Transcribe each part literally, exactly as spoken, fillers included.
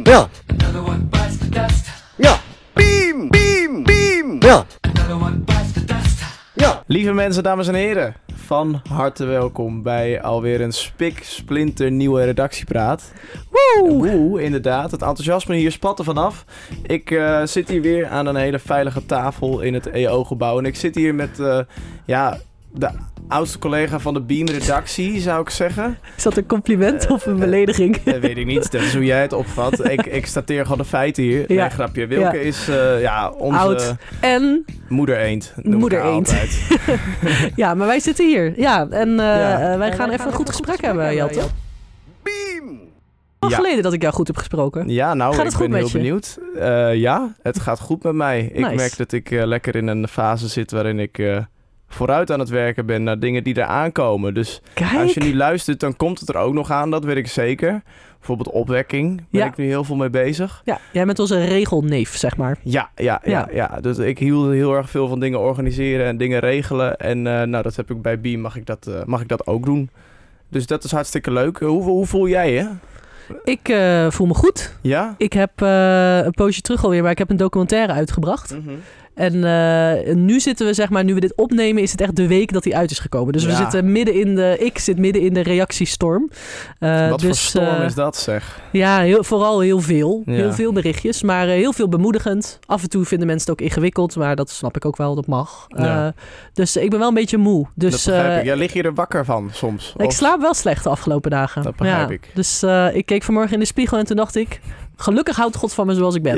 Ja. Ja. Beam, beam, beam. Ja. Ja. Lieve mensen, dames en heren, van harte welkom bij alweer een spik splinter nieuwe redactiepraat. Woe! Woe, inderdaad. Het enthousiasme hier spat er vanaf. Ik uh, zit hier weer aan een hele veilige tafel in het E O-gebouw. En ik zit hier met, uh, ja, de oudste collega van de Beam-redactie, zou ik zeggen. Is dat een compliment uh, of een belediging? Dat uh, weet ik niet. Dat is hoe jij het opvat. ik, ik stateer gewoon de feiten hier. Ja. Nee, grapje. Wilke ja. is uh, ja, onze oud en moeder-eend. Moeder-eend. Ja, maar wij zitten hier. Ja, en uh, ja. Uh, wij en gaan wij even gaan een goed gesprek, gesprek hebben, Jelte. Beam! Al ja. geleden dat ik jou goed heb gesproken. Ja, nou, gaat het ik goed ben met heel je? benieuwd. Uh, ja, het gaat goed met mij. Ik nice. merk dat ik uh, lekker in een fase zit waarin ik uh, vooruit aan het werken ben naar dingen die er aankomen. Dus Kijk. Als je nu luistert, dan komt het er ook nog aan, dat weet ik zeker. Bijvoorbeeld opwekking, ben ja. ik nu heel veel mee bezig. Ja, jij bent onze regelneef, zeg maar. Ja, ja, ja, ja. ja. Dus ik hield heel erg veel van dingen organiseren en dingen regelen. En uh, nou, dat heb ik bij Beam, mag ik dat, uh, mag ik dat ook doen. Dus dat is hartstikke leuk. Hoe, hoe voel jij je? Ik uh, voel me goed. Ja? Ik heb uh, een poosje terug alweer, maar ik heb een documentaire uitgebracht. Mm-hmm. En uh, nu zitten we, zeg maar, nu we dit opnemen, is het echt de week dat hij uit is gekomen. Dus ja. we zitten midden in de, ik zit midden in de reactiestorm. Uh, Wat dus, voor storm uh, is dat, zeg? Ja, heel, vooral heel veel. Ja. Heel veel berichtjes, maar uh, heel veel bemoedigend. Af en toe vinden mensen het ook ingewikkeld, maar dat snap ik ook wel, dat mag. Ja. Uh, dus ik ben wel een beetje moe. Dus, dat begrijp uh, ik. Ja, lig je er wakker van soms? Ik of? slaap wel slecht de afgelopen dagen. Dat begrijp ja. ik. Dus uh, ik keek vanmorgen in de spiegel en toen dacht ik, gelukkig houdt God van me zoals ik ben.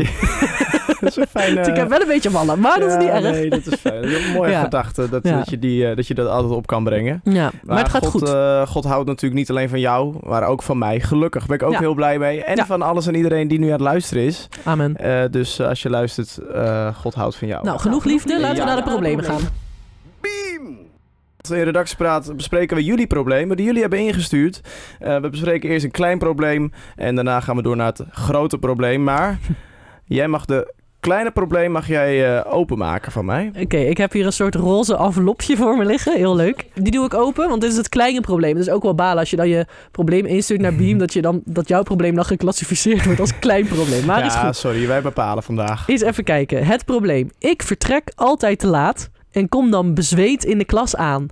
Dat is een fijne... Dus ik heb wel een beetje wallen, maar dat ja, is niet erg. Nee, dat is fijn. Dat is een mooie ja. gedachte dat, ja. dat, je die, uh, dat je dat altijd op kan brengen. Ja, maar, maar het gaat God, goed. Uh, God houdt natuurlijk niet alleen van jou, maar ook van mij. Gelukkig ben ik ook ja. heel blij mee. En ja. van alles en iedereen die nu aan het luisteren is. Amen. Uh, dus uh, als je luistert, uh, God houdt van jou. Nou, genoeg liefde. Laten ja. we naar de problemen gaan. Beam! In Redactiepraat bespreken we jullie problemen die jullie hebben ingestuurd. Uh, we bespreken eerst een klein probleem en daarna gaan we door naar het grote probleem. Maar jij mag de kleine probleem mag jij uh, openmaken van mij. Oké, okay, ik heb hier een soort roze envelopje voor me liggen. Heel leuk. Die doe ik open, want dit is het kleine probleem. Het is ook wel balen als je dan je probleem instuurt naar Beam, dat, je dan, dat jouw probleem dan geclassificeerd wordt als klein probleem. Maar ja, is goed. sorry, wij bepalen vandaag. Eens even kijken. Het probleem. Ik vertrek altijd te laat en kom dan bezweet in de klas aan.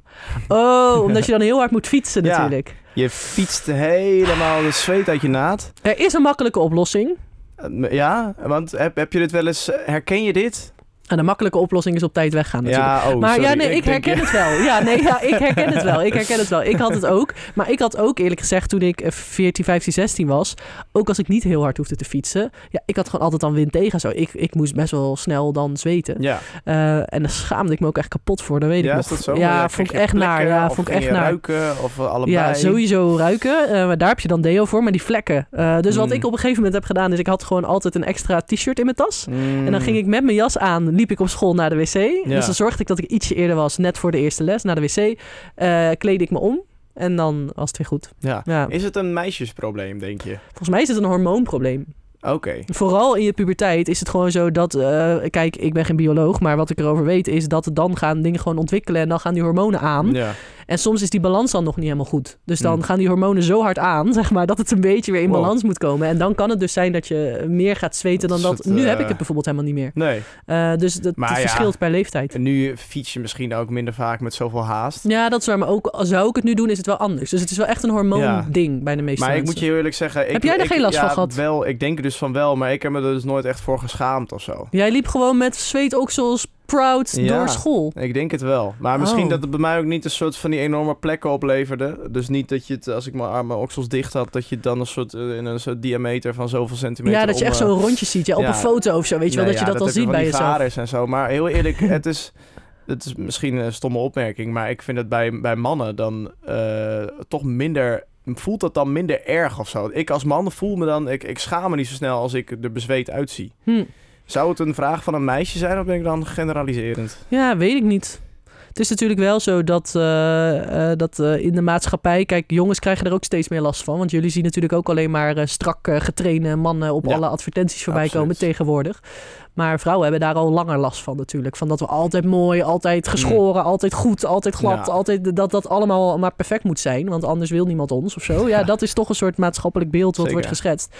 Oh, omdat je dan heel hard moet fietsen natuurlijk. Ja, je fietst helemaal de zweet uit je naad. Er is een makkelijke oplossing. Ja, want heb, heb je dit wel eens... Herken je dit? En de makkelijke oplossing is op tijd weggaan natuurlijk. Ja, oh, maar sorry. ja, nee, ik, ik herken denk, het wel. Ja, nee, ja, ik herken het wel. Ik herken het wel. Ik had het ook. Maar ik had ook eerlijk gezegd toen ik veertien, vijftien, zestien was, ook als ik niet heel hard hoefde te fietsen, ja, ik had gewoon altijd dan wind tegen. Zo. Ik, ik moest best wel snel dan zweten. Ja. Uh, en daar schaamde ik me ook echt kapot voor. Dat weet ja, ik is nog. dat zo? Ja, ja, vond ik echt naar. Ja, vond ik echt naar. Ruiken of allebei? Ja, sowieso ruiken. Uh, maar daar heb je dan deo voor. Maar die vlekken. Uh, dus mm. wat ik op een gegeven moment heb gedaan, is ik had gewoon altijd een extra t-shirt in mijn tas. Mm. En dan ging ik met mijn jas aan, liep ik op school naar de wc. Ja. Dus dan zorgde ik dat ik ietsje eerder was, net voor de eerste les, naar de wc. Uh, kleedde ik me om en dan was het weer goed. Ja. Ja. Is het een meisjesprobleem, denk je? Volgens mij is het een hormoonprobleem. Oké. Okay. Vooral in je puberteit is het gewoon zo dat... Uh, kijk, ik ben geen bioloog, maar wat ik erover weet is dat dan gaan dingen gewoon ontwikkelen en dan gaan die hormonen aan. Ja. En soms is die balans dan nog niet helemaal goed. Dus dan mm. gaan die hormonen zo hard aan, zeg maar, dat het een beetje weer in wow. balans moet komen. En dan kan het dus zijn dat je meer gaat zweten dan dat... Het, nu uh... heb ik het bijvoorbeeld helemaal niet meer. Nee. Uh, dus dat, maar het ja, verschilt per leeftijd. En nu fiets je misschien ook minder vaak met zoveel haast. Ja, dat is waar. Maar ook zou ik het nu doen, is het wel anders. Dus het is wel echt een hormoon-ding ja. bij de meeste maar mensen. Maar ik moet je heel eerlijk zeggen... Ik, heb jij er ik, geen last ja, van gehad? Wel, ik denk er dus van wel, maar ik heb me er dus nooit echt voor geschaamd of zo. Jij liep gewoon met zweetoksels proud ja, door school. Ik denk het wel. Maar misschien oh. dat het bij mij ook niet een soort van die enorme plekken opleverde. Dus niet dat je het, als ik mijn armen oksels dicht had, dat je dan een soort, in een soort diameter van zoveel centimeter... Ja, dat je om, echt zo'n rondje ziet. Ja, op ja. een foto of zo, weet je nee, wel, dat ja, je dat, dat al ziet bij jezelf. En zo. Maar heel eerlijk, het is... Het is misschien een stomme opmerking, maar ik vind het bij, bij mannen dan uh, toch minder... Voelt dat dan minder erg of zo? Ik als man voel me dan... Ik, ik schaam me niet zo snel als ik er bezweet uitzie. Hm. Zou het een vraag van een meisje zijn of ben ik dan generaliserend? Ja, weet ik niet. Het is natuurlijk wel zo dat, uh, uh, dat uh, in de maatschappij... Kijk, jongens krijgen er ook steeds meer last van. Want jullie zien natuurlijk ook alleen maar uh, strak uh, getrainde mannen... op ja, alle advertenties voorbij absoluut. komen tegenwoordig. Maar vrouwen hebben daar al langer last van natuurlijk. Van dat we altijd mooi, altijd geschoren, mm. altijd goed, altijd glad. Ja. Altijd dat dat allemaal maar perfect moet zijn. Want anders wil niemand ons of zo. Ja, ja. Dat is toch een soort maatschappelijk beeld wat Zeker. wordt geschetst.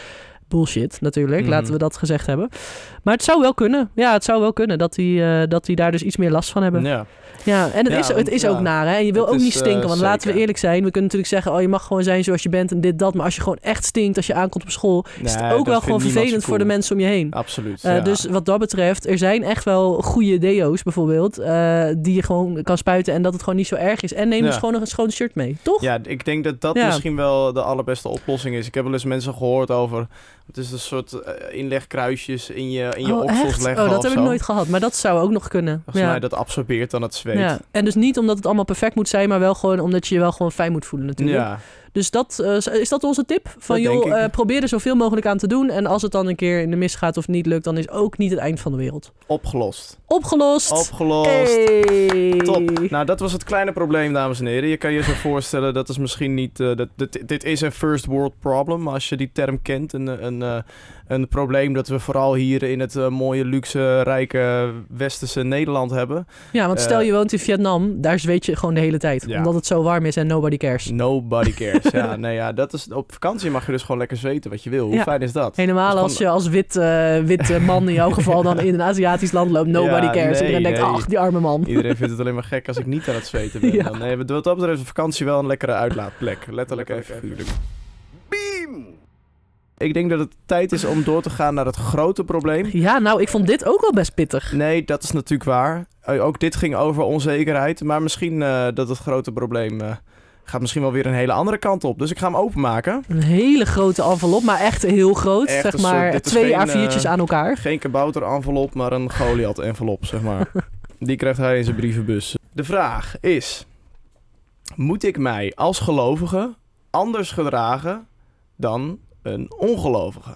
bullshit natuurlijk, Mhm. laten we dat gezegd hebben. Maar het zou wel kunnen. Ja, het zou wel kunnen dat die, eh, dat die daar dus iets meer last van hebben. Ja. Ja, en het Ja, is, het want, is ja, ook naar, hè. En je wil het ook is, niet stinken, uh, want laten we zeker. eerlijk zijn. We kunnen natuurlijk zeggen, oh, je mag gewoon zijn zoals je bent en dit, dat. Maar als je gewoon echt stinkt als je aankomt op school, is het Nee, ook dat wel vindt gewoon niemand vervelend zo voor de cool. mensen om je heen. Absoluut. Uh, ja. Dus wat dat betreft, er zijn echt wel goede deo's bijvoorbeeld, uh, die je gewoon kan spuiten en dat het gewoon niet zo erg is. En neem dus Ja. gewoon nog een schoon shirt mee, toch? Ja, ik denk dat dat Ja. misschien wel de allerbeste oplossing is. Ik heb wel eens mensen gehoord over... Het is een soort uh, inlegkruisjes in je, in je oh, oksels echt? leggen Oh, dat of heb zo. ik nooit gehad, maar dat zou ook nog kunnen. Volgens ja. mij dat absorbeert dan het zweet. Ja. En dus niet omdat het allemaal perfect moet zijn, maar wel gewoon omdat je je wel gewoon fijn moet voelen natuurlijk. Ja. Dus dat, uh, is dat onze tip? Van Dat denk joh, ik. uh, probeer er zoveel mogelijk aan te doen. En als het dan een keer in de mis gaat of niet lukt, dan is ook niet het eind van de wereld. Opgelost. Opgelost! Opgelost. Hey. Top. Nou, dat was het kleine probleem, dames en heren. Je kan je zo voorstellen, dat is misschien niet... Uh, dat, dit, dit is een first world problem, als je die term kent. Een, een, uh, een probleem dat we vooral hier in het uh, mooie, luxe, rijke, westerse Nederland hebben. Ja, want stel Uh, je woont in Vietnam, daar zweet je gewoon de hele tijd. Ja. Omdat het zo warm is en nobody cares. Nobody cares. ja, nee, ja, dat is, op vakantie mag je dus gewoon lekker zweten wat je wil. Hoe Ja. fijn is dat? Helemaal Dat is als je als wit, uh, wit man in jouw geval dan in een Aziatisch land loopt. Nobody Ja, cares. nee, Iedereen denkt, nee. ach, die arme man. Iedereen vindt het alleen maar gek als ik niet aan het zweten ben. Ja. Dan, nee, wat dat betreft is vakantie wel een lekkere uitlaatplek. Letterlijk en figuurlijk. Beam. Ik denk dat het tijd is om door te gaan naar het grote probleem. Ja, nou, ik vond dit ook wel best pittig. Nee, dat is natuurlijk waar. Uh, ook dit ging over onzekerheid. Maar misschien uh, dat het grote probleem... Uh, gaat misschien wel weer een hele andere kant op. Dus ik ga hem openmaken. Een hele grote envelop, maar echt heel groot. Echt zeg een maar soort- dit is twee geen, A viertjes uh, aan elkaar. Geen kabouter-envelop, maar een Goliath-envelop, zeg maar. Die krijgt hij in zijn brievenbus. De vraag is... Moet ik mij als gelovige anders gedragen dan een ongelovige?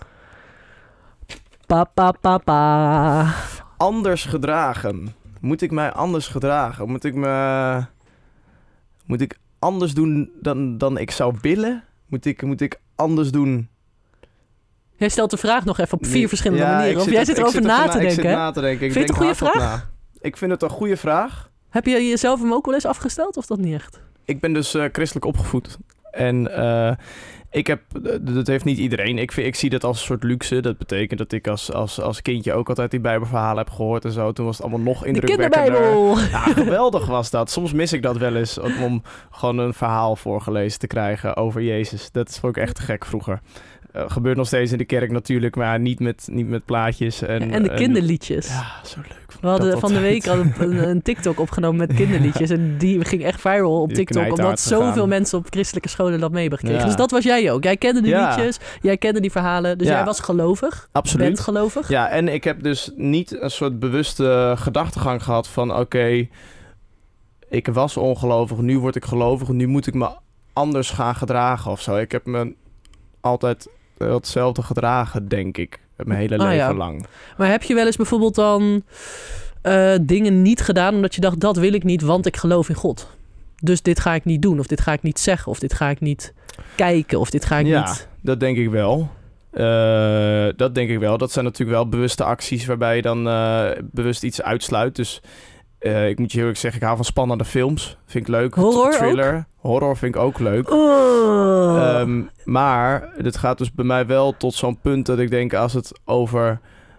Pa, pa, pa, pa. Anders gedragen. Moet ik mij anders gedragen? Moet ik me... Moet ik anders doen dan, dan ik zou willen? Moet ik, moet ik anders doen... Jij stelt de vraag nog even op vier Nee, verschillende ja, manieren. ik Of zit jij er- zit ik erover zit na ervan te Ik denken, zit hè? na te denken. Ik Vind je het denk een goede hardop na. Ik vind het een goede vraag. Heb je jezelf hem ook wel eens afgesteld of dat niet echt? Ik ben dus uh, christelijk opgevoed. En uh, ik heb, uh, dat heeft niet iedereen. Ik, vind, ik zie dat als een soort luxe. Dat betekent dat ik als, als, als kindje ook altijd die bijbelverhalen heb gehoord en zo. Toen was het allemaal nog De indrukwekkender. kinderbijbel! Ja, geweldig was dat. Soms mis ik dat wel eens om, om gewoon een verhaal voorgelezen te krijgen over Jezus. Dat vond ik echt te gek vroeger. Uh, gebeurt nog steeds in de kerk natuurlijk, maar niet met, niet met plaatjes. En, En de kinderliedjes. Ja, zo leuk. We hadden Dat van de altijd. week hadden we een, een TikTok opgenomen met kinderliedjes. En die ging echt viral op Die TikTok. knijterhard Omdat zoveel gegaan. mensen op christelijke scholen dat mee hebben gekregen. Ja. Dus dat was jij ook. Jij kende die Ja. liedjes. Jij kende die verhalen. Dus Ja. jij was gelovig. Absoluut. Bent gelovig. Ja, en ik heb dus niet een soort bewuste gedachtegang gehad van... oké, okay, ik was ongelovig, nu word ik gelovig... nu moet ik me anders gaan gedragen of zo. Ik heb me altijd hetzelfde gedragen, denk ik. Mijn hele Ah, leven ja. lang. Maar heb je wel eens bijvoorbeeld dan uh, dingen niet gedaan... omdat je dacht, dat wil ik niet, want ik geloof in God. Dus dit ga ik niet doen. Of dit ga ik niet zeggen. Of dit ga ik niet kijken. Of dit ga ik Ja, niet... dat denk ik wel. Uh, dat denk ik wel. Dat zijn natuurlijk wel bewuste acties... waarbij je dan uh, bewust iets uitsluit. Dus uh, ik moet je heel eerlijk zeggen... ik hou van spannende films. Vind ik leuk. Horror Thriller. ook? Horror vind ik ook leuk. Oh. Um, maar het gaat dus bij mij wel tot zo'n punt... dat ik denk als het over...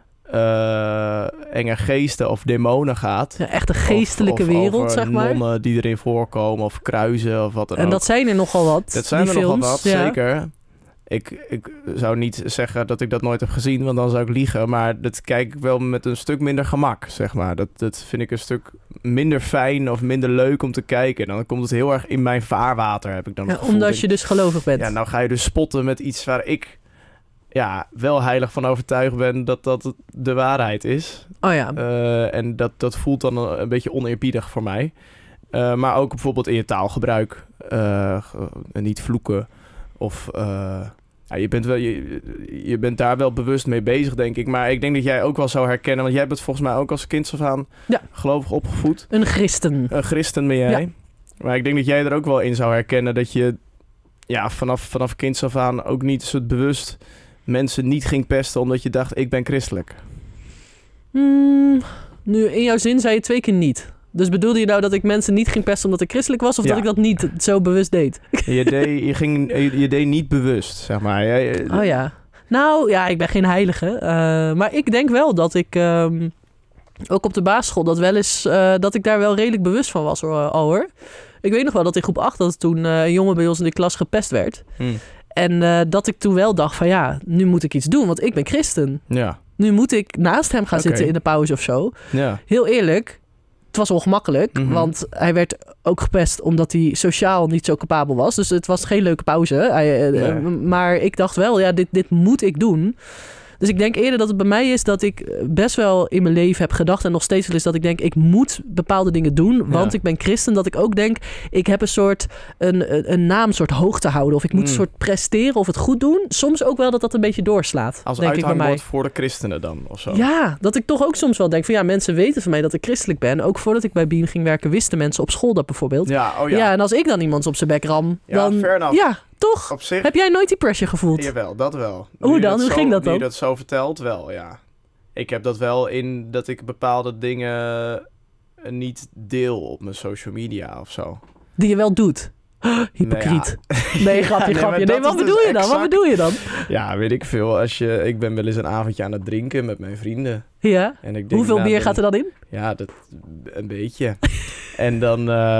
Uh, enge geesten of demonen gaat. Ja, echt een geestelijke of, of wereld, over zeg maar. nonnen die erin voorkomen of kruisen of wat dan En ook. dat zijn er nogal wat, Dat zijn die er films. nogal wat, ja. zeker. Ik, ik zou niet zeggen dat ik dat nooit heb gezien, want dan zou ik liegen. Maar dat kijk ik wel met een stuk minder gemak, zeg maar. Dat, dat vind ik een stuk minder fijn of minder leuk om te kijken. Dan komt het heel erg in mijn vaarwater, heb ik dan Ja, het gevoel. omdat Denk, je dus gelovig bent. ja, nou ga je dus spotten met iets waar ik ja, wel heilig van overtuigd ben dat dat de waarheid is. Oh ja. Uh, en dat, dat voelt dan een, een beetje oneerbiedig voor mij. Uh, maar ook bijvoorbeeld in je taalgebruik. Uh, niet vloeken. Of uh, ja, je, bent wel, je, je bent daar wel bewust mee bezig, denk ik. Maar ik denk dat jij ook wel zou herkennen. Want jij bent volgens mij ook als kind af aan ja. gelovig opgevoed. Een christen. Een christen ben jij. Ja. Maar ik denk dat jij er ook wel in zou herkennen dat je ja, vanaf, vanaf kind af aan ook niet soort bewust mensen niet ging pesten omdat je dacht, ik ben christelijk. Mm, nu, in jouw zin zei je twee keer niet. Dus bedoelde je nou dat ik mensen niet ging pesten omdat ik christelijk was? Of ja. dat ik dat niet zo bewust deed? Je deed, je ging, je, je deed niet bewust, zeg maar. Jij, oh ja. Nou, ja, ik ben geen heilige. Uh, maar ik denk wel dat ik... Um, ook op de basisschool dat wel eens... Uh, dat ik daar wel redelijk bewust van was hoor, al hoor. Ik weet nog wel dat in groep acht... dat toen uh, een jongen bij ons in de klas gepest werd. Hmm. En uh, dat ik toen wel dacht van ja... nu moet ik iets doen, want ik ben christen. Ja. Nu moet ik naast hem gaan okay. zitten in de pauze of zo. Ja. Heel eerlijk... Het was ongemakkelijk, mm-hmm. want hij werd ook gepest omdat hij sociaal niet zo capabel was. Dus het was geen leuke pauze. Hij, nee. uh, maar ik dacht wel, ja, dit, dit moet ik doen. Dus ik denk eerder dat het bij mij is dat ik best wel in mijn leven heb gedacht... en nog steeds wel is dat ik denk, ik moet bepaalde dingen doen... want ja. ik ben christen. Dat ik ook denk, ik heb een soort een, een, een naam soort hoog te houden... of ik moet mm. een soort presteren of het goed doen. Soms ook wel dat dat een beetje doorslaat. Als denk uithangbord ik bij mij. voor de christenen dan, of zo? Ja, dat ik toch ook soms wel denk van... ja, mensen weten van mij dat ik christelijk ben. Ook voordat ik bij Beam ging werken, wisten mensen op school dat bijvoorbeeld. Ja, oh ja. Ja, en als ik dan iemand op zijn bek ram, ja, dan... fair enough. Ja, toch? Op zich... Heb jij nooit die pressure gevoeld? Jawel, dat wel. Hoe dan? Hoe zo, ging dat dan? Nu je dat zo vertelt, wel, ja. Ik heb dat wel in dat ik bepaalde dingen niet deel op mijn social media of zo. Die je wel doet? Hypocriet. Nee, ja. nee grapje, ja, grapje. Nee, nee, wat bedoel dus je dan? Exact... Wat bedoel je dan? Ja, weet ik veel. Als je, ik ben wel eens een avondje aan het drinken met mijn vrienden. Ja? En ik denk, hoeveel nou, bier dan... gaat er dan in? Ja, dat, een beetje. En dan... Uh...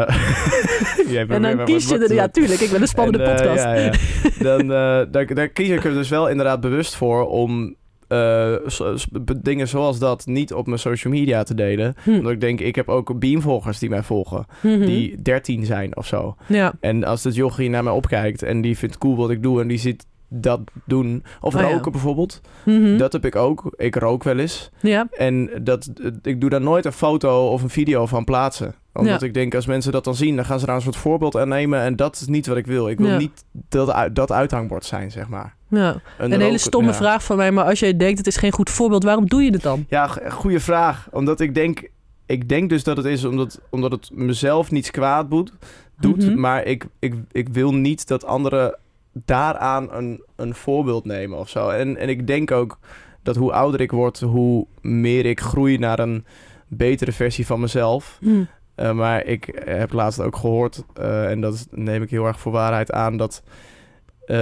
en dan kies je er... Ja, tuurlijk. Ik ben een spannende en, uh, podcast. Ja, ja. Dan, uh, daar, daar kies ik er dus wel inderdaad bewust voor om... Uh, so, dingen zoals dat niet op mijn social media te delen. Hm. Omdat ik denk, ik heb ook Beam-volgers die mij volgen. Mm-hmm. Die dertien zijn of zo. Ja. En als dat jochie naar mij opkijkt en die vindt cool wat ik doe en die ziet dat doen. Of oh, roken ja. bijvoorbeeld. Mm-hmm. Dat heb ik ook. Ik rook wel eens. Ja. En dat, ik doe daar nooit een foto of een video van plaatsen. Omdat ja. ik denk, als mensen dat dan zien, dan gaan ze daar een soort voorbeeld aan nemen. En dat is niet wat ik wil. Ik wil ja. niet dat, dat uithangbord zijn, zeg maar. Ja. Een, een hele stomme ja. vraag van mij, maar als jij denkt het is geen goed voorbeeld, waarom doe je het dan? Ja, goede vraag. Omdat ik denk, ik denk dus dat het is omdat, omdat het mezelf niets kwaad doet, doet mm-hmm. maar ik, ik, ik wil niet dat anderen daaraan een, een voorbeeld nemen of zo. En, en ik denk ook dat hoe ouder ik word, hoe meer ik groei naar een betere versie van mezelf. Mm. Uh, maar ik heb laatst ook gehoord, uh, en dat neem ik heel erg voor waarheid aan, dat uh,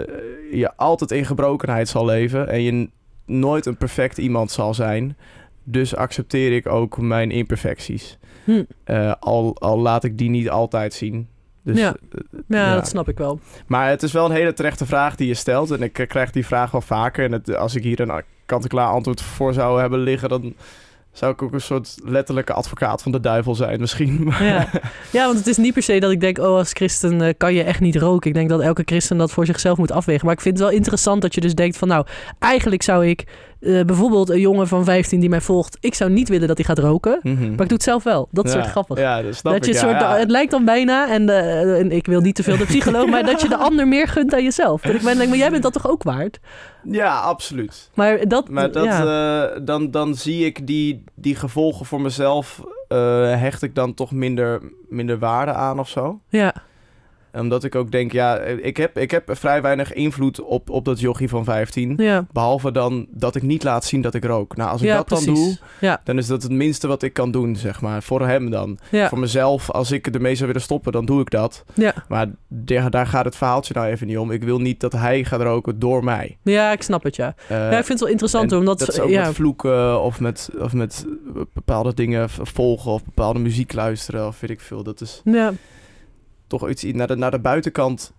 je altijd in gebrokenheid zal leven en je n- nooit een perfect iemand zal zijn. Dus accepteer ik ook mijn imperfecties. Hm. Uh, al, al laat ik die niet altijd zien. Dus, ja. Ja, ja, dat snap ik wel. Maar het is wel een hele terechte vraag die je stelt. En ik krijg die vraag wel vaker. En het, als ik hier een kant-en-klaar antwoord voor zou hebben liggen, dan zou ik ook een soort letterlijke advocaat van de duivel zijn misschien. Maar ja. ja, want het is niet per se dat ik denk, oh, als christen uh, kan je echt niet roken. Ik denk dat elke christen dat voor zichzelf moet afwegen. Maar ik vind het wel interessant dat je dus denkt van, nou, eigenlijk zou ik uh, bijvoorbeeld een jongen van vijftien die mij volgt, ik zou niet willen dat hij gaat roken, mm-hmm. maar ik doe het zelf wel. Dat is ja. soort grappig. Ja, dat snap dat ik. je Ja, soort, ja. Het lijkt dan bijna, en, uh, en ik wil niet te veel de psycholoog, maar dat je de ander meer gunt dan jezelf. Dat ik ben denk, maar jij bent dat toch ook waard? Ja, absoluut. Maar dat, maar dat ja. uh, dan, dan zie ik die, die gevolgen voor mezelf, uh, hecht ik dan toch minder, minder waarde aan of zo. Ja. Omdat ik ook denk, ja, ik heb, ik heb vrij weinig invloed op, op dat jochie van vijftien. Ja. Behalve dan dat ik niet laat zien dat ik rook. Nou, als ik ja, dat precies. dan doe, ja. dan is dat het minste wat ik kan doen, zeg maar. Voor hem dan. Ja. Voor mezelf, als ik ermee zou willen stoppen, dan doe ik dat. Ja. Maar daar, daar gaat het verhaaltje nou even niet om. Ik wil niet dat hij gaat roken door mij. Ja, ik snap het, ja. Uh, ja, ik vind het wel interessant, hoor. Omdat, dat is ook ja. met vloeken of met, of met bepaalde dingen volgen of bepaalde muziek luisteren of weet ik veel. Dat is... Ja. toch iets naar de, naar de buitenkant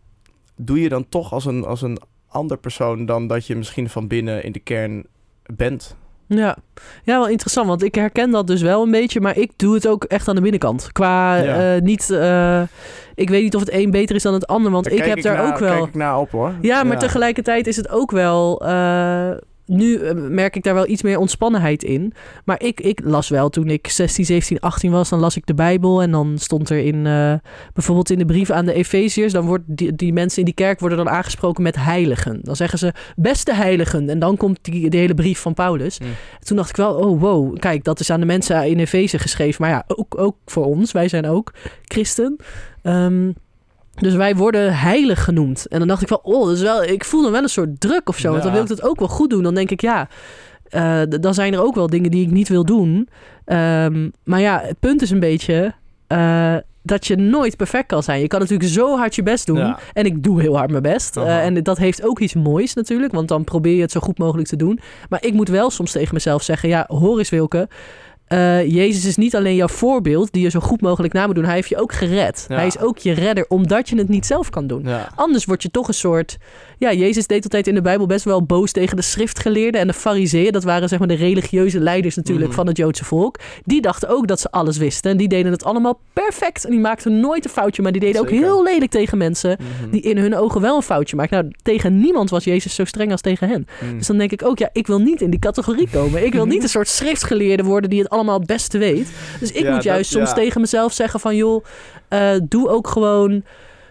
doe je dan toch als een, als een ander persoon dan dat je misschien van binnen in de kern bent. Ja. ja, wel interessant, want ik herken dat dus wel een beetje, maar ik doe het ook echt aan de binnenkant. Qua ja. uh, niet, uh, ik weet niet of het een beter is dan het ander, want daar ik heb ik daar naar, ook wel... kijk ik naar op, hoor. Ja, maar ja. tegelijkertijd is het ook wel... Uh, Nu merk ik daar wel iets meer ontspannenheid in. Maar ik, ik las wel toen ik zestien, zeventien, achttien was, dan las ik de Bijbel. En dan stond er in uh, bijvoorbeeld in de brief aan de Efeziërs, dan wordt die, die mensen in die kerk worden dan aangesproken met heiligen. Dan zeggen ze beste heiligen. En dan komt die, die hele brief van Paulus. Mm. Toen dacht ik wel, oh wow, kijk, dat is aan de mensen in Efeze geschreven. Maar ja, ook, ook voor ons. Wij zijn ook christen. Um, Dus wij worden heilig genoemd. En dan dacht ik wel, oh, dat is wel, ik voel dan wel een soort druk of zo. Ja. Want dan wil ik dat ook wel goed doen. Dan denk ik, ja, uh, d- dan zijn er ook wel dingen die ik niet wil doen. Um, maar ja, het punt is een beetje, uh, dat je nooit perfect kan zijn. Je kan natuurlijk zo hard je best doen. Ja. En ik doe heel hard mijn best. Uh, Uh-huh. en dat heeft ook iets moois natuurlijk. Want dan probeer je het zo goed mogelijk te doen. Maar ik moet wel soms tegen mezelf zeggen... Ja, hoor eens Wilke... Uh, Jezus is niet alleen jouw voorbeeld... die je zo goed mogelijk na moet doen. Hij heeft je ook gered. Ja. Hij is ook je redder... omdat je het niet zelf kan doen. Ja. Anders word je toch een soort... Ja, Jezus deed altijd in de Bijbel best wel boos... tegen de schriftgeleerden en de fariseeën. Dat waren zeg maar de religieuze leiders natuurlijk... Mm. van het Joodse volk. Die dachten ook dat ze alles wisten. En die deden het allemaal perfect. En die maakten nooit een foutje... maar die deden Zeker. ook heel lelijk tegen mensen... Mm-hmm. die in hun ogen wel een foutje maakten. Nou, tegen niemand was Jezus zo streng als tegen hen. Mm. Dus dan denk ik ook... ja, ik wil niet in die categorie komen. Ik wil niet een soort schriftgeleerde worden... die het allemaal het beste weet. Dus ik Ja, moet juist dat- soms ja. tegen mezelf zeggen van... joh, uh, doe ook gewoon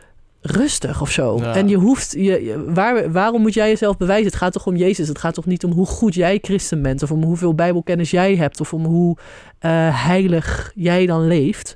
rustig of zo. Ja. En je hoeft... Je, je- waar, waarom moet jij jezelf bewijzen? Het gaat toch om Jezus? Het gaat toch niet om hoe goed jij christen bent... of om hoeveel bijbelkennis jij hebt... of om hoe uh, heilig jij dan leeft...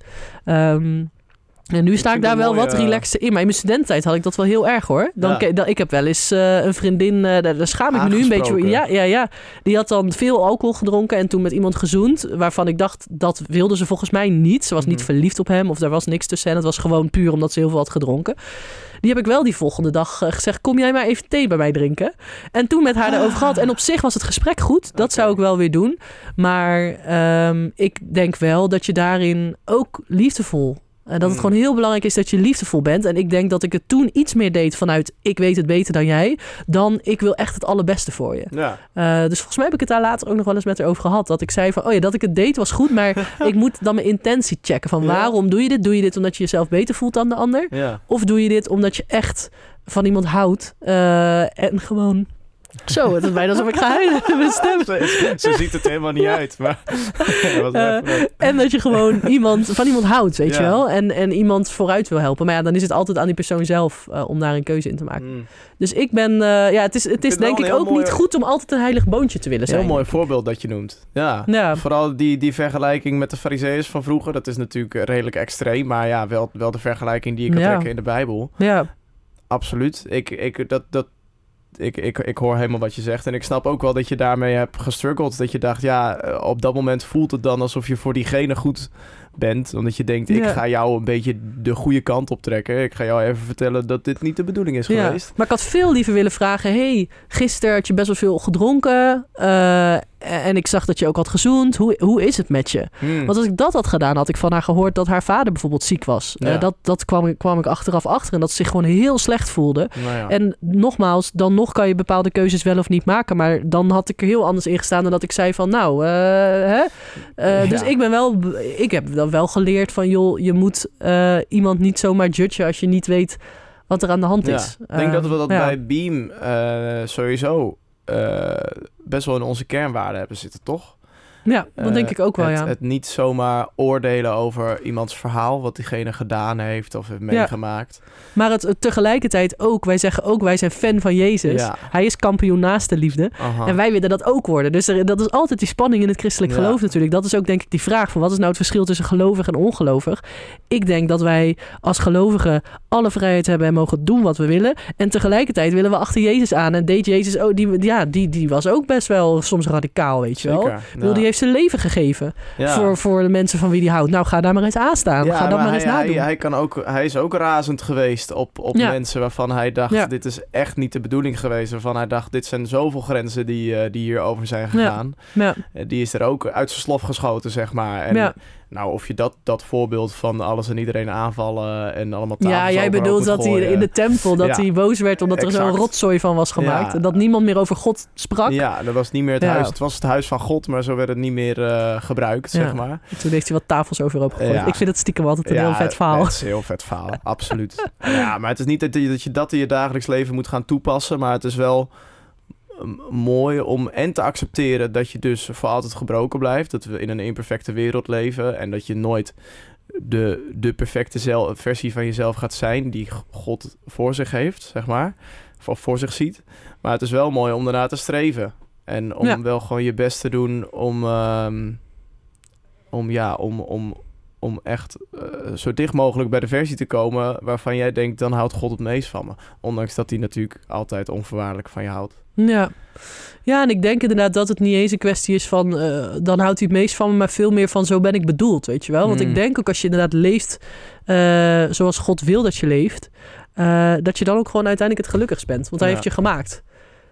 Um, en nu sta ik vind daar het wel mooi, wat uh, relaxter in. Maar in mijn studententijd had ik dat wel heel erg hoor. Dan, Ja. ke- dan, ik heb wel eens uh, een vriendin, uh, daar, daar schaam ik me nu een beetje voor. Aangesproken. Ja, ja, ja. Die had dan veel alcohol gedronken en toen met iemand gezoend. Waarvan ik dacht, dat wilde ze volgens mij niet. Ze was niet Mhm. verliefd op hem of daar was niks tussen. En het was gewoon puur omdat ze heel veel had gedronken. Die heb ik wel die volgende dag uh, gezegd, kom jij maar even thee bij mij drinken. En toen met haar erover gehad. En op zich was het gesprek goed. Dat Oké. zou ik wel weer doen. Maar um, ik denk wel dat je daarin ook liefdevol... Uh, dat het Mm. gewoon heel belangrijk is dat je liefdevol bent. En ik denk dat ik het toen iets meer deed vanuit... ik weet het beter dan jij... dan ik wil echt het allerbeste voor je. Ja. Uh, dus volgens mij heb ik het daar later ook nog wel eens met haar over gehad. Dat ik zei van, oh ja, dat ik het deed was goed... maar ik moet dan mijn intentie checken. Van Ja. waarom doe je dit? Doe je dit omdat je jezelf beter voelt dan de ander? Ja. Of doe je dit omdat je echt van iemand houdt... Uh, en gewoon... Zo, het is bijna alsof ik ga huilen in mijn stem. Ze, ze ziet het helemaal niet uit, maar... Ja, wat Uh, even- en dat je gewoon iemand, van iemand houdt, weet je Ja. wel. En, en iemand vooruit wil helpen. Maar ja, dan is het altijd aan die persoon zelf uh, om daar een keuze in te maken. Mm. Dus ik ben... Uh, ja, het is, het is vind denk wel ik een ook heel niet mooi- goed om altijd een heilig boontje te willen zijn. Heel mooi voorbeeld dat je noemt. Ja. Ja. Vooral die, die vergelijking met de fariseeërs van vroeger. Dat is natuurlijk redelijk extreem. Maar ja, wel, wel de vergelijking die je kan Ja. trekken in de Bijbel. Ja, Absoluut. Ik, ik, dat, dat, ik, ik, ik hoor helemaal wat je zegt. En ik snap ook wel dat je daarmee hebt gestruggeld. Dat je dacht, ja, eh, op dat moment voelt het dan alsof je voor diegene goed bent. Omdat je denkt, ik Ja. ga jou een beetje de goede kant op trekken. Ik ga jou even vertellen dat dit niet de bedoeling is ja. geweest. Maar ik had veel liever willen vragen... hey, gisteren had je best wel veel gedronken... Uh, en ik zag dat je ook had gezoend. Hoe, hoe is het met je? Hmm. Want als ik dat had gedaan, had ik van haar gehoord... dat haar vader bijvoorbeeld ziek was. Ja. Uh, dat dat kwam, ik- kwam ik achteraf achter. En dat ze zich gewoon heel slecht voelde. Nou ja. En nogmaals, dan nog kan je bepaalde keuzes wel of niet maken. Maar dan had ik er heel anders in gestaan dan dat ik zei van nou, uh, hè? Uh, Ja. Dus ik ben wel, ik heb dan wel geleerd van joh, je moet uh, iemand niet zomaar judgen als je niet weet wat er aan de hand Ja. is. Ik denk Uh, dat we dat ja. bij Beam uh, sowieso uh, best wel in onze kernwaarden hebben zitten, toch? Ja, dat Uh, denk ik ook wel, het, ja. Het niet zomaar oordelen over iemands verhaal, wat diegene gedaan heeft of heeft meegemaakt. Maar het, het tegelijkertijd ook, wij zeggen ook, wij zijn fan van Jezus. Ja. Hij is kampioen naast de liefde. Aha. En wij willen dat ook worden. Dus er, dat is altijd die spanning in het christelijk Ja. geloof natuurlijk. Dat is ook denk ik die vraag van wat is nou het verschil tussen gelovig en ongelovig? Ik denk dat wij als gelovigen alle vrijheid hebben en mogen doen wat we willen. En tegelijkertijd willen we achter Jezus aan. En deed Jezus ook, die, ja, die, die was ook best wel soms radicaal, weet je wel. Zeker. Ik bedoel, Ja. die heeft zijn leven gegeven Ja. voor, voor de mensen van wie die houdt. Nou, ga daar maar eens aan staan. Ja, ga dat maar, hij, eens hij, nadoen. hij, kan ook, hij is ook razend geweest op, op Ja. mensen waarvan hij dacht, Ja. dit is echt niet de bedoeling geweest. Waarvan hij dacht, dit zijn zoveel grenzen die, uh, die hier over zijn gegaan. Ja. Uh, die is er ook uit zijn slof geschoten, zeg maar. En Ja. nou, of je dat, dat voorbeeld van alles en iedereen aanvallen en allemaal tafels Ja, jij overhoop bedoelt moet dat hij gooien. in de tempel dat Ja. hij boos werd omdat er zo'n Exact. rotzooi van was gemaakt. Ja. En dat niemand meer over God sprak. Ja, dat was niet meer het Ja. huis. Het was het huis van God, maar zo werd het niet meer uh, gebruikt, Ja. zeg maar. En toen heeft hij wat tafels overhoop gegooid. Ja. Ik vind het stiekem altijd een heel vet verhaal. Het is een heel vet verhaal, absoluut. Ja, maar het is niet dat je, dat je dat in je dagelijks leven moet gaan toepassen, maar het is wel um, mooi om en te accepteren dat je dus voor altijd gebroken blijft. Dat we in een imperfecte wereld leven en dat je nooit de, de perfecte zel- versie van jezelf gaat zijn die God voor zich heeft, zeg maar. Of voor zich ziet. Maar het is wel mooi om daarna te streven. En om Ja. wel gewoon je best te doen om... Um, om ja, om... om om echt uh, zo dicht mogelijk bij de versie te komen waarvan jij denkt, dan houdt God het meest van me. Ondanks dat hij natuurlijk altijd onvoorwaardelijk van je houdt. Ja. Ja, en ik denk inderdaad dat het niet eens een kwestie is van, uh, dan houdt hij het meest van me, maar veel meer van, zo ben ik bedoeld, weet je wel. Want Mm. ik denk ook als je inderdaad leeft uh, zoals God wil dat je leeft, uh, dat je dan ook gewoon uiteindelijk het gelukkigst bent. Want hij Ja. heeft je gemaakt.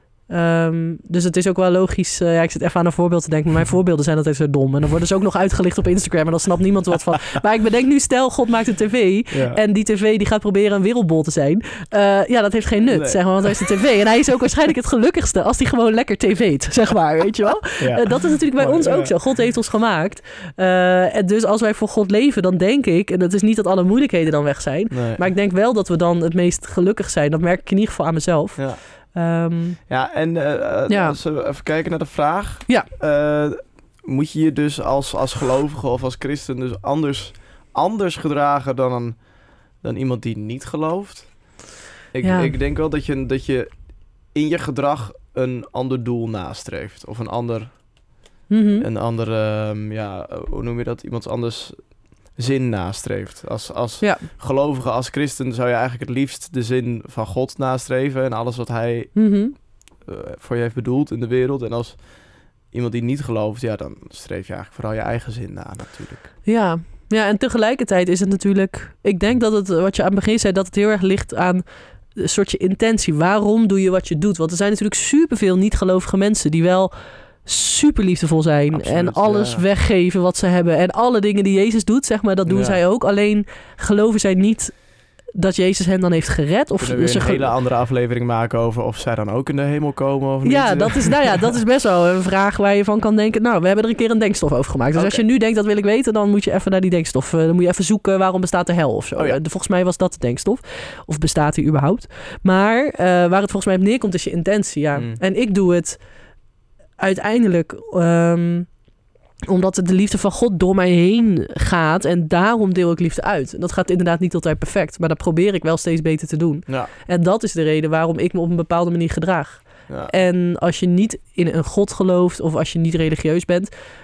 Um, dus het is ook wel logisch. Uh, ja, ik zit even aan een voorbeeld te denken. Maar mijn voorbeelden zijn altijd zo dom. En dan worden ze ook nog uitgelicht op Instagram. En dan snapt niemand wat van. Maar ik bedenk nu, stel, God maakt een tv. Ja. En die tv die gaat proberen een wereldbol te zijn. Uh, ja, dat heeft geen nut, Nee. zeg maar. Want hij is een tv. En hij is ook waarschijnlijk het gelukkigste als hij gewoon lekker tv't, zeg maar. Weet je wel? Ja. Uh, dat is natuurlijk bij Mooi, ons ja. ook zo. God heeft ons gemaakt. Uh, en dus als wij voor God leven, dan denk ik... En dat is niet dat alle moeilijkheden dan weg zijn. Nee. Maar ik denk wel dat we dan het meest gelukkig zijn. Dat merk ik in ieder geval aan mezelf. Ja. Um, Ja, en uh, Ja. als we even kijken naar de vraag. Ja. Uh, moet je je dus als, als gelovige of als christen dus anders, anders gedragen dan, een, dan iemand die niet gelooft? Ik, Ja. ik denk wel dat je, dat je in je gedrag een ander doel nastreeft. Of een ander, mm-hmm. een andere, um, ja, hoe noem je dat? Iemand anders zin nastreeft. Als, als Ja. gelovige, als christen zou je eigenlijk het liefst de zin van God nastreven en alles wat hij Mm-hmm. uh, voor je heeft bedoeld in de wereld. En als iemand die niet gelooft, ja, dan streef je eigenlijk vooral je eigen zin na natuurlijk. Ja. Ja, en tegelijkertijd is het natuurlijk... Ik denk dat het, wat je aan het begin zei, dat het heel erg ligt aan een soortje intentie. Waarom doe je wat je doet? Want er zijn natuurlijk superveel niet-gelovige mensen die wel super liefdevol zijn. Absoluut, en alles ja. weggeven wat ze hebben. En alle dingen die Jezus doet, zeg maar, dat doen Ja. zij ook. Alleen geloven zij niet dat Jezus hen dan heeft gered. Of Kunnen we weer ze een ge- hele andere aflevering maken over of zij dan ook in de hemel komen of niet? Ja, dat is, nou ja, dat is best wel een vraag waar je van kan denken... nou, we hebben er een keer een denkstof over gemaakt. Dus Oké. als je nu denkt, dat wil ik weten... dan moet je even naar die denkstof. Uh, dan moet je even zoeken, waarom bestaat de hel of zo. Oh ja. Uh, volgens mij was dat de denkstof. Of bestaat die überhaupt. Maar uh, waar het volgens mij op neerkomt, is je intentie. Ja. Mm. En ik doe het uiteindelijk... Um, omdat de liefde van God door mij heen gaat. En daarom deel ik liefde uit. En dat gaat inderdaad niet altijd perfect. Maar dat probeer ik wel steeds beter te doen. Ja, En dat is de reden waarom ik me op een bepaalde manier gedraag. ja. En als je niet in een God gelooft of als je niet religieus bent,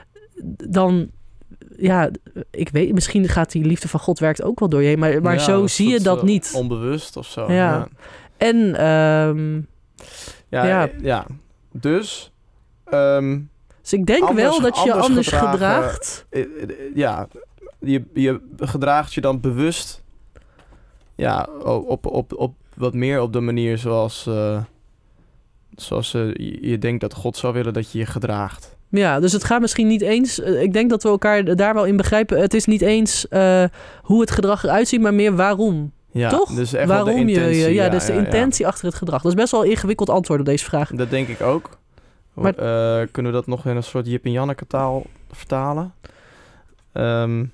dan, ja, ik weet, misschien gaat die liefde van God werkt ook wel door je heen, maar, maar Ja, zo een zie je soort, dat uh, niet. Onbewust of zo. Ja. Ja, En, um, ja, Ja. ja. ja. Dus, um, dus ik denk Anders- wel dat je anders anders gedragen. gedraagt. eh, eh, ja, je, je gedraagt je dan bewust, ja, op, op, op wat meer op de manier zoals, uh, zoals uh, je, je denkt dat God zou willen dat je je gedraagt. Ja, dus het gaat misschien niet eens... uh, Ik denk dat we elkaar daar wel in begrijpen. Het is niet eens uh, hoe het gedrag eruit ziet, maar meer waarom. Ja, Toch? Dus echt wel de waarom je... intentie, Ja, ja, dus de ja, ja. intentie achter het gedrag. Dat is best wel een ingewikkeld antwoord op deze vraag. Dat denk ik ook. Maar- Uh, kunnen we dat nog in een soort Jip en Janneke taal vertalen? Um,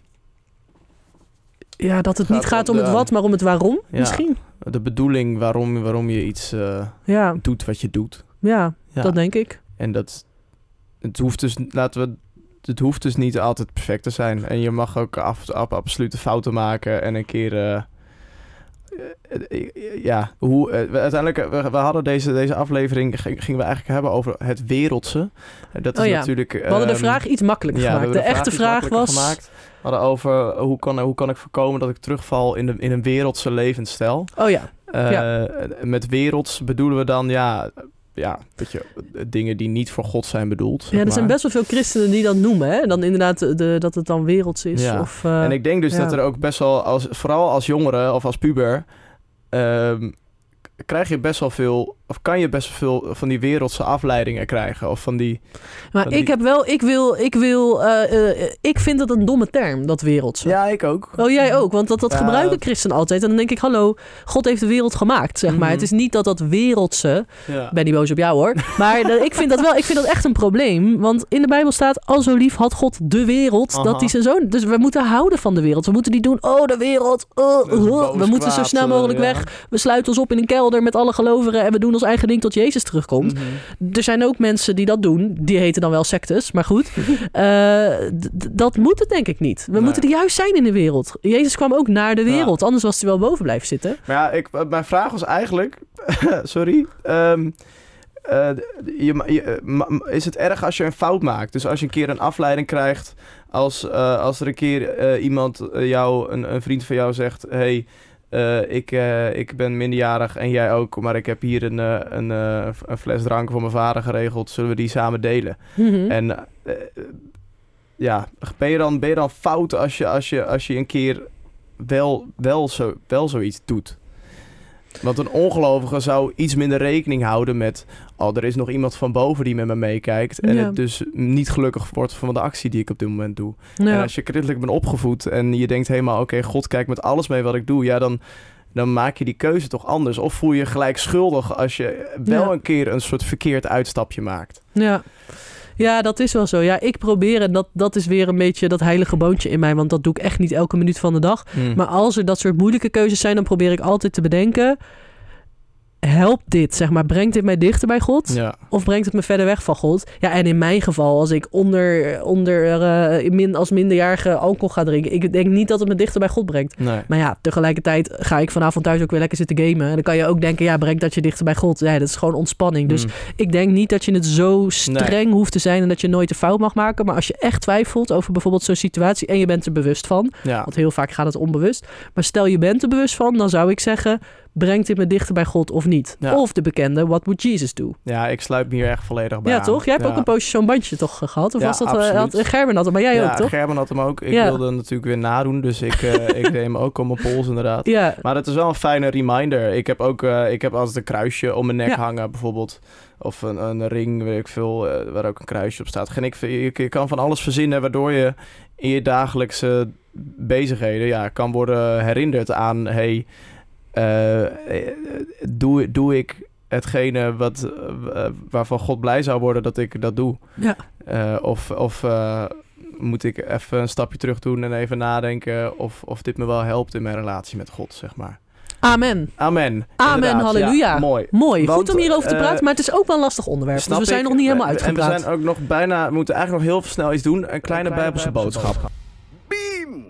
Ja, dat het Gaat niet gaat om om het de- wat, maar om het waarom Ja. misschien. de bedoeling waarom, waarom je iets uh, Ja, doet wat je doet. ja, Ja. dat denk ik. En dat... Het hoeft dus... Laten we... Het hoeft dus niet altijd perfect te zijn. En je mag ook af, af, absolute fouten maken en een keer... Uh, uh, uh, ja, hoe... Uh, we, uiteindelijk... We, we hadden deze, deze aflevering... Ging, gingen we eigenlijk hebben over het wereldse. Uh, dat is Oh ja. natuurlijk... We hadden de vraag iets makkelijker ja, we gemaakt. hebben De, echte iets vraag makkelijker was... gemaakt. We hadden over hoe kan, hoe kan ik voorkomen dat ik terugval in, de, in een wereldse levensstijl. Oh ja, Uh, Ja. Met werelds bedoelen we dan ja, ja, weet je, dingen die niet voor God zijn bedoeld. zeg ja, er zijn maar. best wel veel christenen die dat noemen. Hè? En dan inderdaad de, dat het dan werelds is. Ja. Of, uh, En ik denk dus ja. dat er ook best wel, als, vooral als jongere of als puber, um, krijg je best wel veel, of kan je best wel veel van die wereldse afleidingen krijgen. Of van die... maar van ik die- heb wel, ik wil, ik wil, uh, uh, ik vind dat een domme term, dat wereldse. Ja, ik ook. Oh, jij ook? Want dat, dat Ja. gebruiken christenen altijd. En dan denk ik, hallo, God heeft de wereld gemaakt, zeg maar. Mhm. Het is niet dat dat wereldse... Ja. Ik ben niet boos op jou, hoor. Maar de- ik vind dat wel, ik vind dat echt een probleem. Want in de Bijbel staat, al zo lief had God de wereld, Aha. dat hij zijn zoon... Dus we moeten houden van de wereld. We moeten niet doen, oh, de wereld, oh, Dat is oh. boos, We moeten zo kwaad, snel uh, mogelijk ja. weg. We sluiten ons op in een kelder met alle gelovigen en we doen ons eigen ding tot Jezus terugkomt. Mhm. Er zijn ook mensen die dat doen. Die heten dan wel sectes, maar goed. Uh, d- d- dat moet het denk ik niet. We Nee. moeten er juist zijn in de wereld. Jezus kwam ook naar de wereld, anders was hij wel boven blijven zitten. Maar ja, ik, mijn vraag was eigenlijk... sorry. Um, uh, je, je, ma, is het erg als je een fout maakt? Dus als je een keer een afleiding krijgt, als, uh, als er een keer uh, iemand uh, jou, een, een vriend van jou zegt, hey, uh, ik, uh, ik ben minderjarig en jij ook, maar ik heb hier een, uh, een, uh, een fles drank voor mijn vader geregeld, zullen we die samen delen? Mm-hmm. En uh, ja, ben je dan, ben je dan fout als je, als je, als je een keer wel, wel, zo, wel zoiets doet? Want een ongelovige zou iets minder rekening houden met, oh, er is nog iemand van boven die met me meekijkt. En ja. het dus niet gelukkig wordt van de actie die ik op dit moment doe. Ja. En als je christelijk bent opgevoed en je denkt helemaal, oké, okay, God kijkt met alles mee wat ik doe. Ja, dan, dan maak je die keuze toch anders. Of voel je je gelijk schuldig als je wel ja. een keer een soort verkeerd uitstapje maakt. Ja. Ja, dat is wel zo. Ja, ik probeer, en dat, dat is weer een beetje dat heilige boontje in mij, want dat doe ik echt niet elke minuut van de dag. Hmm. Maar als er dat soort moeilijke keuzes zijn, dan probeer ik altijd te bedenken, helpt dit, zeg maar, brengt dit mij dichter bij God? Ja. Of brengt het me verder weg van God? Ja, en in mijn geval, als ik onder, onder uh, min, als minderjarige alcohol ga drinken, ik denk niet dat het me dichter bij God brengt. Nee. Maar ja, tegelijkertijd ga ik vanavond thuis ook weer lekker zitten gamen. En dan kan je ook denken, ja, brengt dat je dichter bij God? Ja, dat is gewoon ontspanning. Dus mm. ik denk niet dat je het zo streng nee. hoeft te zijn en dat je nooit een fout mag maken. Maar als je echt twijfelt over bijvoorbeeld zo'n situatie en je bent er bewust van, ja. want heel vaak gaat het onbewust. Maar stel je bent er bewust van, dan zou ik zeggen, brengt dit me dichter bij God of niet? Ja. Of de bekende, what would Jesus do? Ja, ik sluit me hier echt volledig bij Ja, aan. toch? Jij hebt ja. ook een poosje zo'n bandje toch gehad? Of ja, was dat, absoluut. Uh, had, Gerben had hem, maar jij ja, ook, toch? Gerben had hem ook. Ik ja. wilde natuurlijk weer nadoen, dus ik, uh, ik deed hem ook op mijn pols inderdaad. Ja. Maar het is wel een fijne reminder. Ik heb ook uh, ik heb altijd een kruisje om mijn nek ja. hangen, bijvoorbeeld. Of een, een ring, weet ik veel, uh, waar ook een kruisje op staat. Geen ik, je, je kan van alles verzinnen waardoor je in je dagelijkse bezigheden ja, kan worden herinnerd aan, hey, Uh, doe, doe ik hetgene wat, uh, waarvan God blij zou worden dat ik dat doe? Ja. Uh, of of uh, moet ik even een stapje terug doen en even nadenken of, of dit me wel helpt in mijn relatie met God, zeg maar. Amen. Amen. Amen, halleluja. Ja, mooi. Mooi. Want, goed om hierover te praten, uh, maar het is ook wel een lastig onderwerp. Dus we zijn ik, nog niet helemaal uitgepraat. En we zijn ook nog bijna, we moeten eigenlijk nog heel snel iets doen. Een kleine, een kleine bijbelse, bijbelse boodschap. Beam!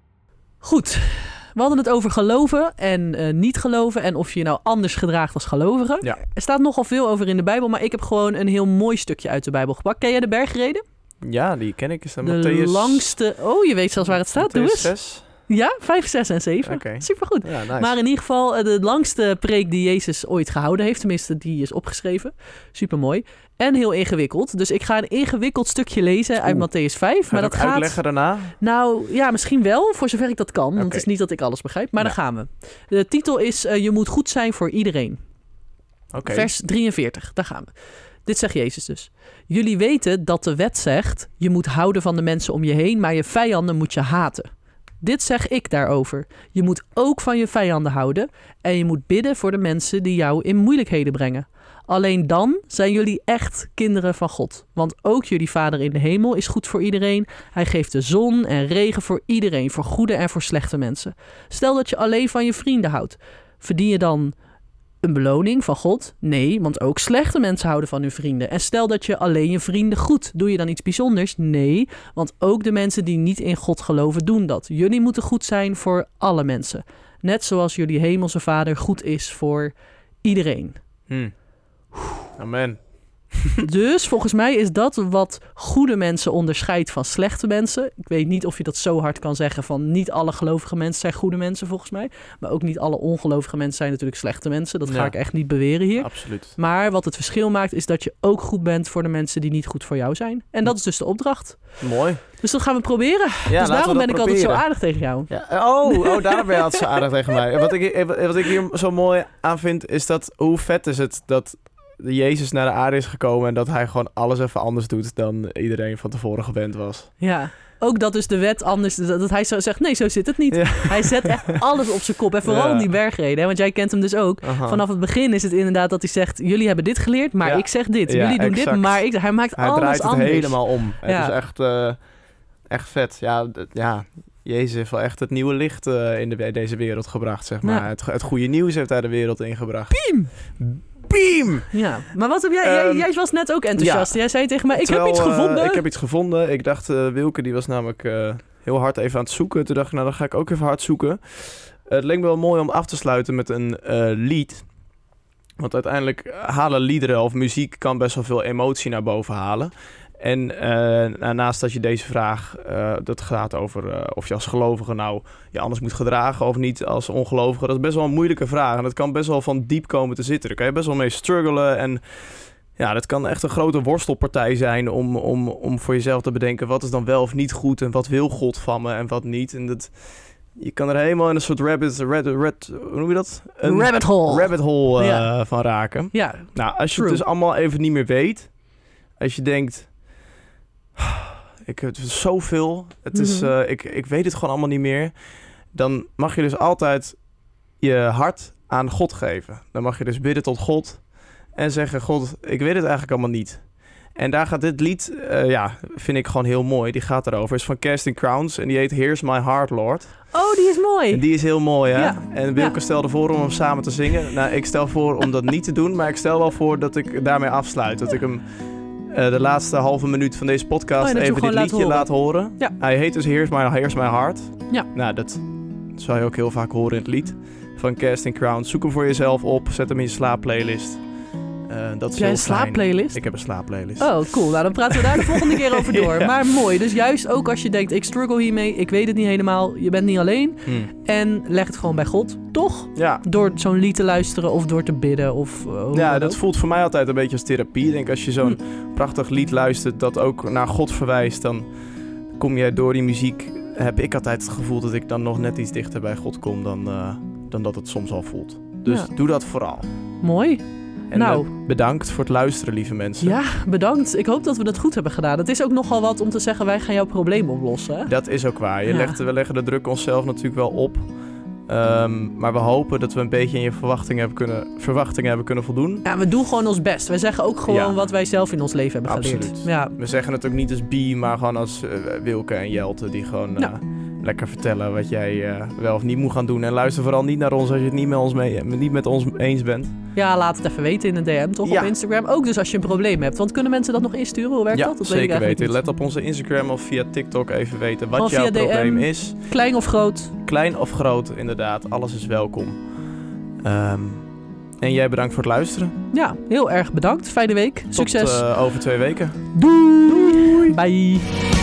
Goed. We hadden het over geloven en uh, niet geloven en of je je nou anders gedraagt als gelovige. Ja. Er staat nogal veel over in de Bijbel, maar ik heb gewoon een heel mooi stukje uit de Bijbel gepakt. Ken jij de bergreden? Ja, die ken ik. Is dat de Matthäus... langste... Oh, je weet zelfs waar het staat. Matthäus Doe eens. zes. Ja, vijf, zes en zeven. Okay. Supergoed. Ja, nice. Maar in ieder geval de langste preek die Jezus ooit gehouden heeft. Tenminste, die is opgeschreven. Supermooi. En heel ingewikkeld. Dus ik ga een ingewikkeld stukje lezen uit Matthäus vijf. Ga maar dat dat gaat uitleggen daarna? Nou, ja, misschien wel. Voor zover ik dat kan. Want okay. Het is niet dat ik alles begrijp. Maar ja. Dan gaan we. De titel is uh, Je moet goed zijn voor iedereen. Okay. Vers drieënveertig. Daar gaan we. Dit zegt Jezus dus. Jullie weten dat de wet zegt, je moet houden van de mensen om je heen, maar je vijanden moet je haten. Dit zeg ik daarover. Je moet ook van je vijanden houden en je moet bidden voor de mensen die jou in moeilijkheden brengen. Alleen dan zijn jullie echt kinderen van God. Want ook jullie Vader in de hemel is goed voor iedereen. Hij geeft de zon en regen voor iedereen, voor goede en voor slechte mensen. Stel dat je alleen van je vrienden houdt. Verdien je dan een beloning van God? Nee, want ook slechte mensen houden van hun vrienden. En stel dat je alleen je vrienden goed. Doe je dan iets bijzonders? Nee, want ook de mensen die niet in God geloven doen dat. Jullie moeten goed zijn voor alle mensen. Net zoals jullie hemelse Vader goed is voor iedereen. Hmm. Amen. Dus volgens mij is dat wat goede mensen onderscheidt van slechte mensen. Ik weet niet of je dat zo hard kan zeggen van niet alle gelovige mensen zijn goede mensen volgens mij. Maar ook niet alle ongelovige mensen zijn natuurlijk slechte mensen. Dat ga ja. ik echt niet beweren hier. Absoluut. Maar wat het verschil maakt is dat je ook goed bent voor de mensen die niet goed voor jou zijn. En dat is dus de opdracht. Mooi. Dus dat gaan we proberen. Ja, dus daarom ben ik proberen. altijd zo aardig tegen jou. Ja. Oh, oh, daarom ben je altijd zo aardig tegen mij. Wat ik, wat ik hier zo mooi aan vind is dat hoe vet is het dat Jezus naar de aarde is gekomen en dat hij gewoon alles even anders doet dan iedereen van tevoren gewend was. Ja, ook dat dus de wet anders, dat hij zo zegt, nee, zo zit het niet. Ja. Hij zet echt alles op zijn kop en vooral ja. in die bergreden, hè, want jij kent hem dus ook. Aha. Vanaf het begin is het inderdaad dat hij zegt, jullie hebben dit geleerd, maar ja. ik zeg dit. Jullie ja, doen exact. dit, maar ik, hij maakt hij alles anders. Hij draait het anders. helemaal om. Ja. Het is echt, uh, echt vet. Ja, d- ja. Jezus heeft wel echt het nieuwe licht uh, in de, deze wereld gebracht, zeg maar. Ja. Het, het goede nieuws heeft hij de wereld ingebracht. Piem! Beam! Ja, maar wat heb jij... Um, jij, jij was net ook enthousiast. Ja. Jij zei tegen mij, ik Terwijl, heb iets gevonden. Uh, ik heb iets gevonden. Ik dacht, uh, Wilke die was namelijk uh, heel hard even aan het zoeken. Toen dacht ik, nou dan ga ik ook even hard zoeken. Uh, het leek me wel mooi om af te sluiten met een uh, lied. Want uiteindelijk halen liederen of muziek kan best wel veel emotie naar boven halen. En uh, naast dat je deze vraag, uh, dat gaat over uh, of je als gelovige nou je anders moet gedragen of niet als ongelovige. Dat is best wel een moeilijke vraag en dat kan best wel van diep komen te zitten. Daar kan je best wel mee struggelen en ja, dat kan echt een grote worstelpartij zijn om, om, om voor jezelf te bedenken wat is dan wel of niet goed en wat wil God van me en wat niet. En dat, je kan er helemaal in een soort rabbit, red, red, hoe noem je dat? Een rabbit hole. Rabbit hole uh, ja. van raken. Ja, nou, als je true. het dus allemaal even niet meer weet, als je denkt, ik heb zoveel, het is, Mm-hmm. uh, ik, ik weet het gewoon allemaal niet meer, dan mag je dus altijd je hart aan God geven. Dan mag je dus bidden tot God en zeggen, God, ik weet het eigenlijk allemaal niet. En daar gaat dit lied, uh, ja, vind ik gewoon heel mooi. Die gaat erover. Het is van Casting Crowns en die heet Here's My Heart, Lord. Oh, die is mooi. En die is heel mooi, hè? Ja. En Wilke Ja. stelde voor om hem samen te zingen. Nou, ik stel voor om dat niet te doen, maar ik stel wel voor dat ik daarmee afsluit. Dat ik hem uh, de laatste halve minuut van deze podcast Oh, en dat je even hem dit gewoon liedje laat horen. laat horen. Ja. Hij heet dus Here's My, Here's My Heart. Ja. Nou, dat zou je ook heel vaak horen in het lied van Casting Crowns. Zoek hem voor jezelf op, zet hem in je slaapplaylist. Uh, dat is Heb jij heel een fijn. slaapplaylist? Ik heb een slaapplaylist. Oh, cool. Nou, dan praten we daar de volgende keer over door. Ja. Maar mooi. Dus juist ook als je denkt, ik struggle hiermee, ik weet het niet helemaal, je bent niet alleen. Hmm. En leg het gewoon bij God, toch? Ja. Door zo'n lied te luisteren of door te bidden of uh, hoe Ja, dan dat ook. voelt voor mij altijd een beetje als therapie. Ik denk, als je zo'n Hm. prachtig lied luistert dat ook naar God verwijst, dan kom je door die muziek, heb ik altijd het gevoel dat ik dan nog net iets dichter bij God kom dan, uh, dan dat het soms al voelt. Dus Ja. doe dat vooral. Mooi. En Nou. uh, bedankt voor het luisteren, lieve mensen. Ja, bedankt. Ik hoop dat we dat goed hebben gedaan. Het is ook nogal wat om te zeggen, wij gaan jouw probleem oplossen. Hè? Dat is ook waar. Je Ja. legt, we leggen de druk onszelf natuurlijk wel op. Um, maar we hopen dat we een beetje in je verwachtingen hebben kunnen, verwachtingen hebben kunnen voldoen. Ja, we doen gewoon ons best. Wij zeggen ook gewoon Ja. wat wij zelf in ons leven hebben Absoluut. geleerd. Ja. We zeggen het ook niet als Bie, maar gewoon als uh, Wilke en Jelte die gewoon uh, Ja. lekker vertellen wat jij uh, wel of niet moet gaan doen. En luister vooral niet naar ons als je het niet met ons, mee, niet met ons eens bent. ja, laat het even weten in een D M, toch? Ja. Op Instagram. Ook dus als je een probleem hebt. Want kunnen mensen dat nog insturen? Hoe werkt Ja, dat? Dat weet ik zeker eigenlijk weten. niet. Let op onze Instagram of via TikTok even weten wat Gewoon jouw via D M. probleem is. Klein of groot. Klein of groot, inderdaad. Alles is welkom. Um, en jij bedankt voor het luisteren. Ja, heel erg bedankt. Fijne week. Succes. Tot uh, over twee weken. Doei. Doei. Bye.